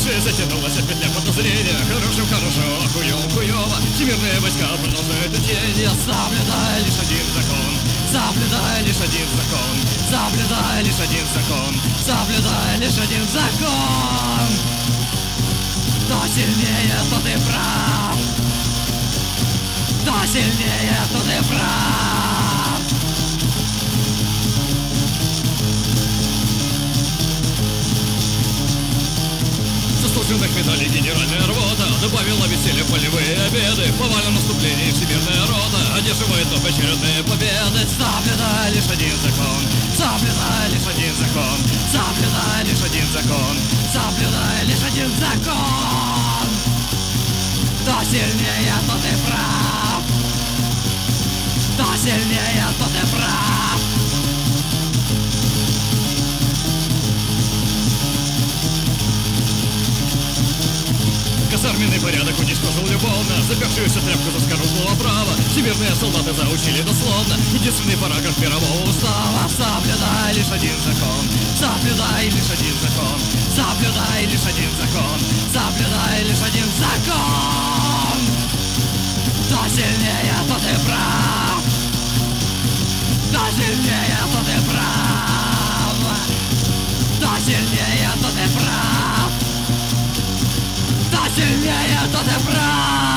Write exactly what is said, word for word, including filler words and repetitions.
Дальше затянулась петля подозрения. Хорошо, хорошо, хуёво, хуёво. Всемирные войска продолжают учения. Соблюдая лишь один закон, соблюдая лишь один закон, соблюдая лишь один закон, соблюдая лишь один закон. Кто сильнее, тот и прав. Кто сильнее, тот и прав. Заслуженных медалей генеральная рвота добавила веселье в полевые обеды. В повальном наступлении всемирная рота одерживает вновь очередные победы. Соблюдая лишь один закон, соблюдая лишь один закон, соблюдая лишь один закон, соблюдая лишь один закон. Кто сильнее, тот и прав. Кто сильнее, тот и прав. Казарменный порядок уничтожил любовно запершуюся тряпку заскорузлого права. Всемирные солдаты заучили дословно единственный параграф мирового устава. Соблюдай лишь один закон, соблюдай лишь один закон, соблюдай лишь один закон, соблюдай лишь один закон. Кто сильнее, тот и прав. Кто сильнее, тот и прав. Кто сильнее, тот и прав. Кто сильнее, тот и прав.